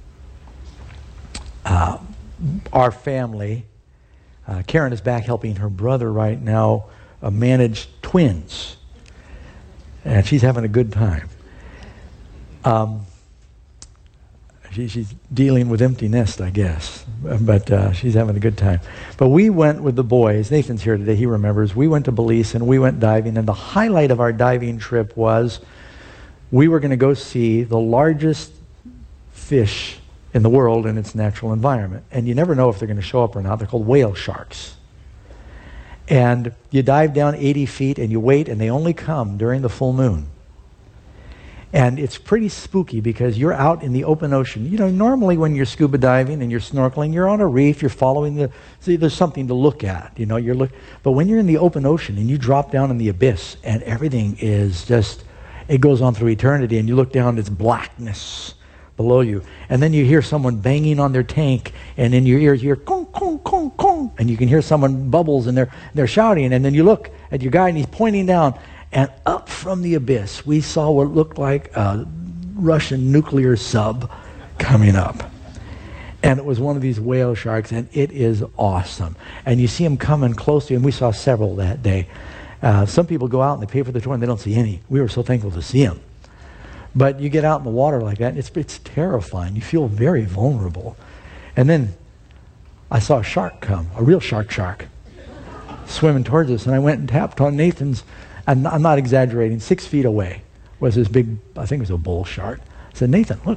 uh, our family, uh, Karen is back helping her brother right now uh, manage twins. And she's having a good time. Um, she, she's dealing with empty nest, I guess. But uh, she's having a good time. But we went with the boys. Nathan's here today. He remembers. We went to Belize and we went diving. And the highlight of our diving trip was we were going to go see the largest fish in the world in its natural environment. And you never know if they're going to show up or not. They're called whale sharks. And you dive down eighty feet and you wait, and they only come during the full moon. And it's pretty spooky because you're out in the open ocean. You know, normally when you're scuba diving and you're snorkeling, you're on a reef, you're following the, see, there's something to look at, you know, you're look, but when you're in the open ocean and you drop down in the abyss and everything is just, it goes on through eternity and you look down, it's blackness below you. And then you hear someone banging on their tank, and in your ears you hear kong, kong, kong, kong, and you can hear someone bubbles and they're, they're shouting, and then you look at your guy and he's pointing down, and up from the abyss we saw what looked like a Russian nuclear sub coming up. And it was one of these whale sharks, and it is awesome. And you see them coming close to you, and we saw several that day. Uh, some people go out and they pay for the tour and they don't see any. We were so thankful to see them. But you get out in the water like that, and it's, it's terrifying. You feel very vulnerable. And then I saw a shark come, a real shark shark, swimming towards us. And I went and tapped on Nathan's, and I'm not exaggerating, six feet away was this big, I think it was a bull shark. I said, Nathan, look.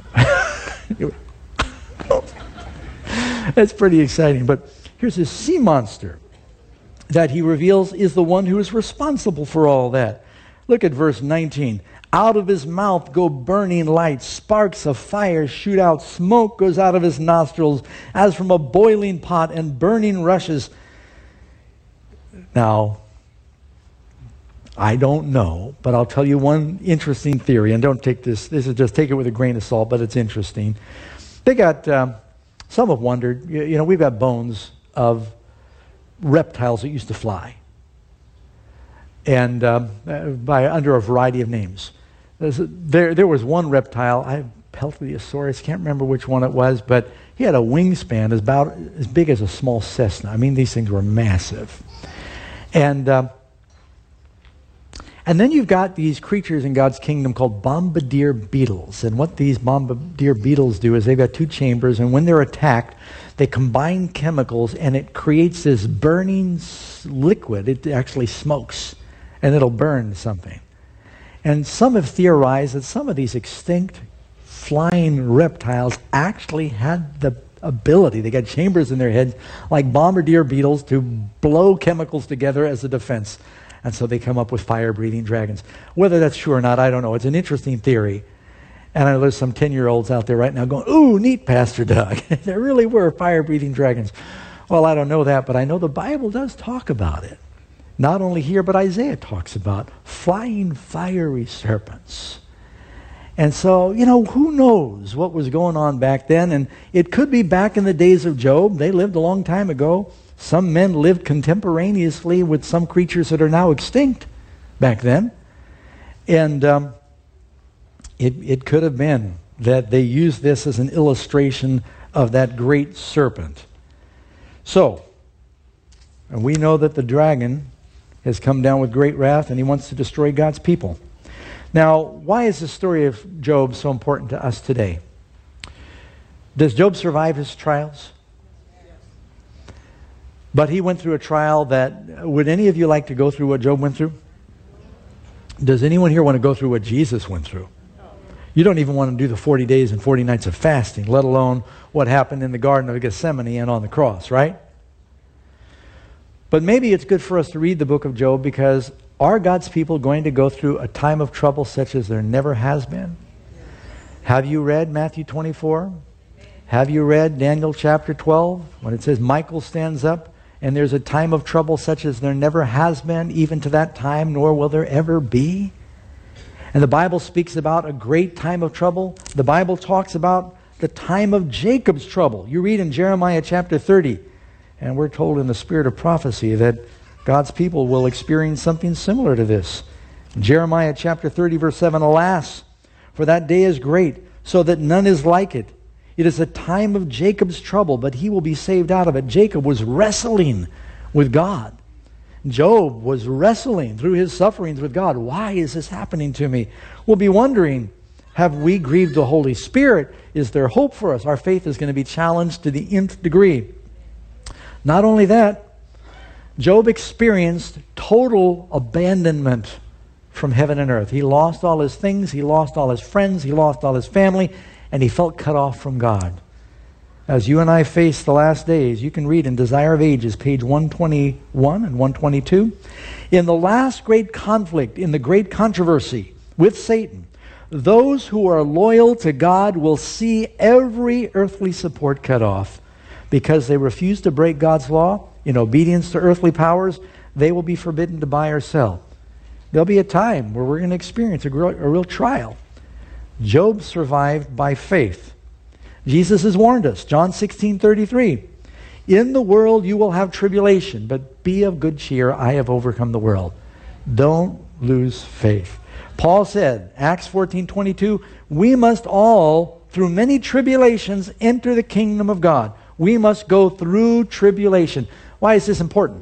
That's pretty exciting. But here's this sea monster that he reveals is the one who is responsible for all that. Look at verse nineteen. Out of his mouth go burning lights. Sparks of fire shoot out. Smoke goes out of his nostrils as from a boiling pot, and burning rushes. Now, I don't know, but I'll tell you one interesting theory, and don't take this, this is just take it with a grain of salt, but it's interesting. They got, um, some have wondered, you, you know, we've got bones of reptiles that used to fly. And um, by under a variety of names. There, there was one reptile, I Pelthiosaurus, can't remember which one it was, but he had a wingspan as about as big as a small Cessna. I mean, these things were massive. And um, and then you've got these creatures in God's kingdom called bombardier beetles. And what these bombardier beetles do is they've got two chambers, and when they're attacked, they combine chemicals, and it creates this burning liquid. It actually smokes, and it'll burn something. And some have theorized that some of these extinct flying reptiles actually had the ability, they got chambers in their heads like bombardier beetles to blow chemicals together as a defense. And so they come up with fire-breathing dragons. Whether that's true or not, I don't know. It's an interesting theory. And I know there's some ten-year-olds out there right now going, ooh, neat, Pastor Doug. There really were fire-breathing dragons. Well, I don't know that, but I know the Bible does talk about it. Not only here, but Isaiah talks about flying fiery serpents. And so, you know, who knows what was going on back then? And it could be back in the days of Job. They lived a long time ago. Some men lived contemporaneously with some creatures that are now extinct back then. And um, it, it could have been that they used this as an illustration of that great serpent. So, and we know that the dragon has come down with great wrath and he wants to destroy God's people. Now, why is the story of Job so important to us today? Does Job survive his trials? But he went through a trial that, would any of you like to go through what Job went through? Does anyone here want to go through what Jesus went through? You don't even want to do the forty days and forty nights of fasting, let alone what happened in the Garden of Gethsemane and on the cross, right? But maybe it's good for us to read the book of Job, because are God's people going to go through a time of trouble such as there never has been? Have you read Matthew twenty-four? Have you read Daniel chapter twelve? When it says Michael stands up and there's a time of trouble such as there never has been, even to that time, nor will there ever be. And the Bible speaks about a great time of trouble. The Bible talks about the time of Jacob's trouble. You read in Jeremiah chapter thirty, and we're told in the spirit of prophecy that God's people will experience something similar to this. Jeremiah chapter thirty, verse seven, alas, for that day is great, so that none is like it. It is a time of Jacob's trouble, but he will be saved out of it. Jacob was wrestling with God. Job was wrestling through his sufferings with God. Why is this happening to me? We'll be wondering, have we grieved the Holy Spirit? Is there hope for us? Our faith is going to be challenged to the nth degree. Not only that, Job experienced total abandonment from heaven and earth. He lost all his things, he lost all his friends, he lost all his family, and he felt cut off from God. As you and I face the last days, you can read in Desire of Ages, page one twenty-one and one twenty-two. In the last great conflict, in the great controversy with Satan, those who are loyal to God will see every earthly support cut off. Because they refuse to break God's law in obedience to earthly powers, they will be forbidden to buy or sell. There'll be a time where we're going to experience a real, a real trial. Job survived by faith. Jesus has warned us, John sixteen thirty-three, in the world you will have tribulation, but be of good cheer, I have overcome the world. Don't lose faith. Paul said, Acts fourteen twenty-two, we must all, through many tribulations, enter the kingdom of God. We must go through tribulation. Why is this important?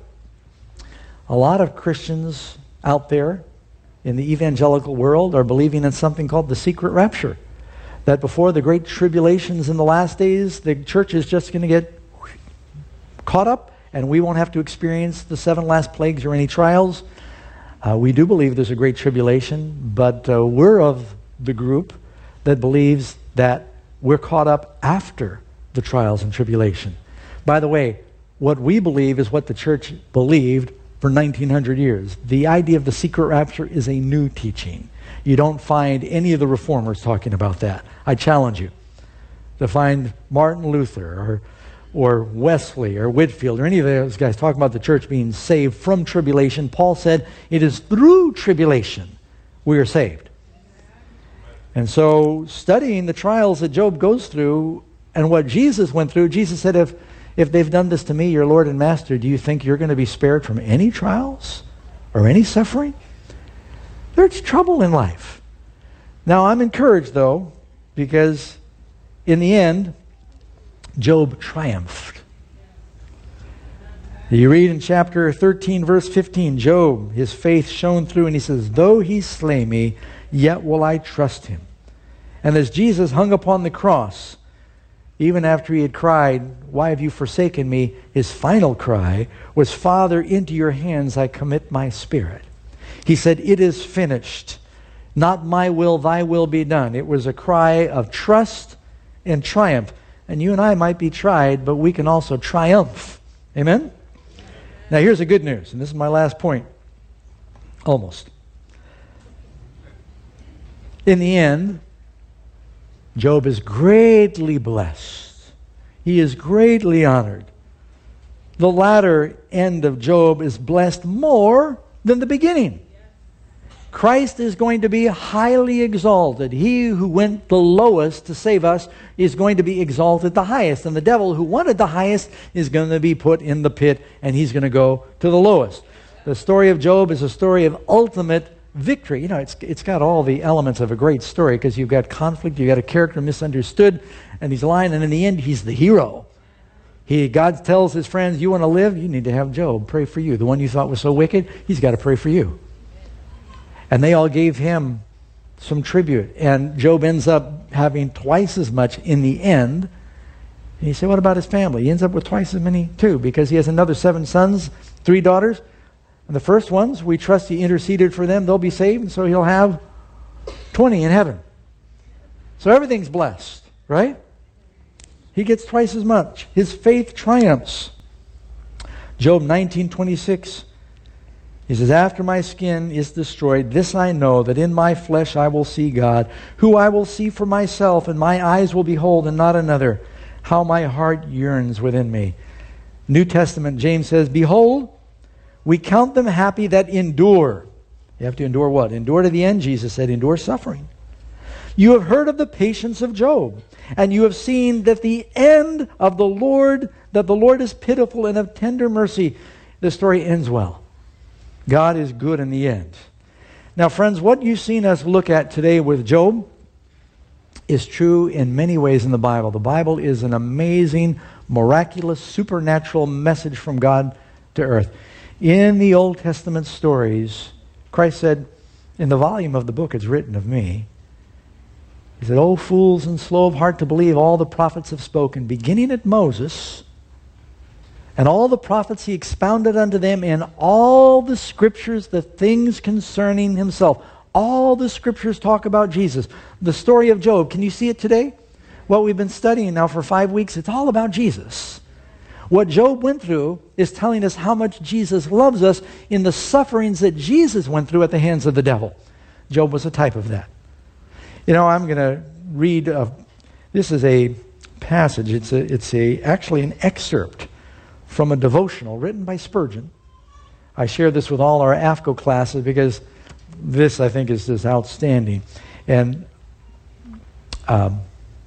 A lot of Christians out there in the evangelical world are believing in something called the secret rapture. That before the great tribulations in the last days, the church is just going to get caught up and we won't have to experience the seven last plagues or any trials. Uh, we do believe there's a great tribulation, but uh, we're of the group that believes that we're caught up after the trials and tribulation. By the way, what we believe is what the church believed for nineteen hundred years. The idea of the secret rapture is a new teaching. You don't find any of the reformers talking about that. I challenge you to find Martin Luther or, or Wesley or Whitfield or any of those guys talking about the church being saved from tribulation. Paul said it is through tribulation we are saved. And so studying the trials that Job goes through and what Jesus went through, Jesus said, if, if they've done this to me, your Lord and Master, do you think you're going to be spared from any trials or any suffering? There's trouble in life. Now, I'm encouraged, though, because in the end, Job triumphed. You read in chapter thirteen, verse fifteen, Job, his faith shone through, and he says, though he slay me, yet will I trust him. And as Jesus hung upon the cross, even after he had cried, why have you forsaken me? His final cry was, Father, into your hands I commit my spirit. He said, it is finished. Not my will, thy will be done. It was a cry of trust and triumph. And you and I might be tried, but we can also triumph. Amen? Now here's the good news, and this is my last point. Almost. In the end, Job is greatly blessed. He is greatly honored. The latter end of Job is blessed more than the beginning. Christ is going to be highly exalted. He who went the lowest to save us is going to be exalted the highest. And the devil who wanted the highest is going to be put in the pit, and he's going to go to the lowest. The story of Job is a story of ultimate victory. You know, it's it's got all the elements of a great story, because you've got conflict, you've got a character misunderstood, and he's lying, and in the end, he's the hero. He, God tells his friends, you want to live? You need to have Job pray for you. The one you thought was so wicked, he's got to pray for you. And they all gave him some tribute. And Job ends up having twice as much in the end. And you say, what about his family? He ends up with twice as many too, because he has another seven sons, three daughters. And the first ones, we trust he interceded for them. They'll be saved, and so he'll have twenty in heaven. So everything's blessed, right? He gets twice as much. His faith triumphs. Job nineteen twenty-six. He says, after my skin is destroyed, this I know, that in my flesh I will see God, who I will see for myself, and my eyes will behold, and not another. How my heart yearns within me. New Testament, James says, behold, we count them happy that endure. You have to endure what? Endure to the end, Jesus said, endure suffering. You have heard of the patience of Job, and you have seen that the end of the Lord, that the Lord is pitiful and of tender mercy. The story ends well. God is good in the end. Now, friends, what you've seen us look at today with Job is true in many ways in the Bible. The Bible is an amazing, miraculous, supernatural message from God to earth. In the Old Testament stories, Christ said, in the volume of the book it's written of me, he said, O fools and slow of heart to believe all the prophets have spoken, beginning at Moses, and all the prophets he expounded unto them in all the scriptures, the things concerning himself. All the scriptures talk about Jesus. The story of Job, can you see it today? What we've been studying now for five weeks, it's all about Jesus. What Job went through is telling us how much Jesus loves us in the sufferings that Jesus went through at the hands of the devil. Job was a type of that. You know, I'm going to read, a, this is a passage, it's a, it's a actually an excerpt from a devotional written by Spurgeon. I share this with all our A F C O classes because this, I think, is just outstanding. And um,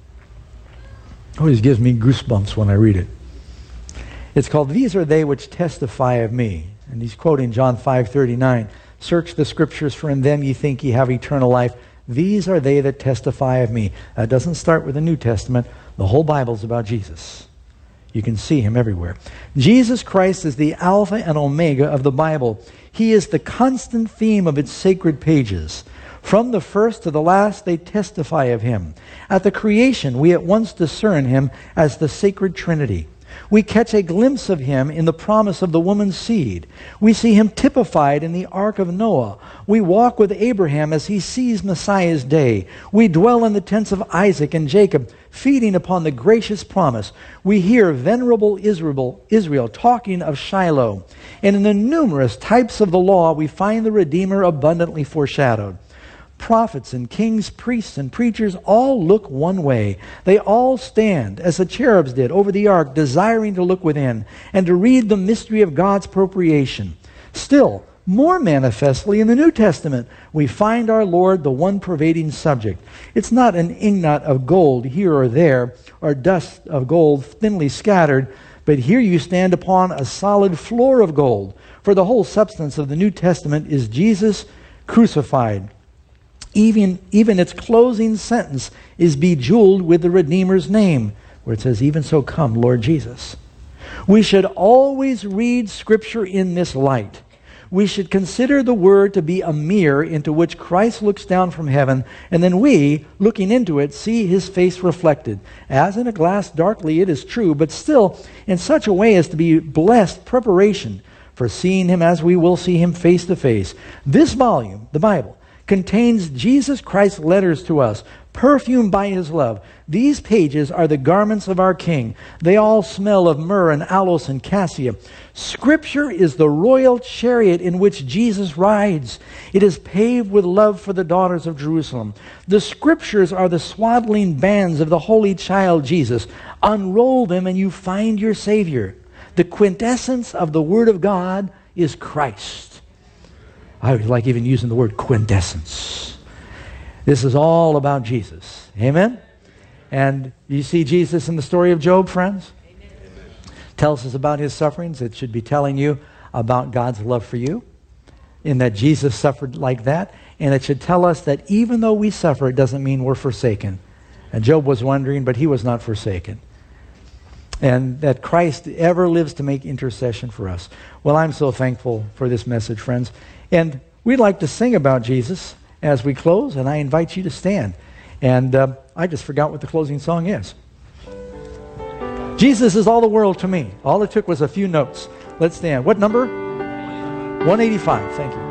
it always gives me goosebumps when I read it. It's called, These Are They Which Testify of Me. And he's quoting John five thirty-nine. Search the scriptures, for in them ye think ye have eternal life. These are they that testify of me. That doesn't start with the New Testament. The whole Bible's about Jesus. You can see him everywhere. Jesus Christ is the Alpha and Omega of the Bible. He is the constant theme of its sacred pages. From the first to the last, they testify of him. At the creation, we at once discern him as the sacred Trinity. We catch a glimpse of him in the promise of the woman's seed. We see him typified in the ark of Noah. We walk with Abraham as he sees Messiah's day. We dwell in the tents of Isaac and Jacob, feeding upon the gracious promise. We hear venerable Israel, Israel talking of Shiloh. And in the numerous types of the law, we find the Redeemer abundantly foreshadowed. Prophets and kings, priests and preachers all look one way. They all stand, as the cherubs did, over the ark, desiring to look within and to read the mystery of God's propitiation. Still, more manifestly in the New Testament, we find our Lord the one pervading subject. It's not an ingot of gold here or there, or dust of gold thinly scattered, but here you stand upon a solid floor of gold. For the whole substance of the New Testament is Jesus crucified. Even, even its closing sentence is bejeweled with the Redeemer's name, where it says, even so come, Lord Jesus. We should always read Scripture in this light. We should consider the Word to be a mirror into which Christ looks down from heaven, and then we, looking into it, see his face reflected. As in a glass darkly, it is true, but still in such a way as to be blessed preparation for seeing him as we will see him face to face. This volume, the Bible, contains Jesus Christ's letters to us, perfumed by his love. These pages are the garments of our King. They all smell of myrrh and aloes and cassia. Scripture is the royal chariot in which Jesus rides. It is paved with love for the daughters of Jerusalem. The Scriptures are the swaddling bands of the holy child Jesus. Unroll them and you find your Savior. The quintessence of the Word of God is Christ. I like even using the word quintessence. This is all about Jesus. Amen? And you see Jesus in the story of Job, friends? Amen. Tells us about his sufferings. It should be telling you about God's love for you, in that Jesus suffered like that. And it should tell us that even though we suffer, it doesn't mean we're forsaken. And Job was wondering, but he was not forsaken. And that Christ ever lives to make intercession for us. Well, I'm so thankful for this message, friends. And we'd like to sing about Jesus as we close, and I invite you to stand. And uh, I just forgot what the closing song is. Jesus is all the world to me. All it took was a few notes. Let's stand. What number? one eighty-five. Thank you.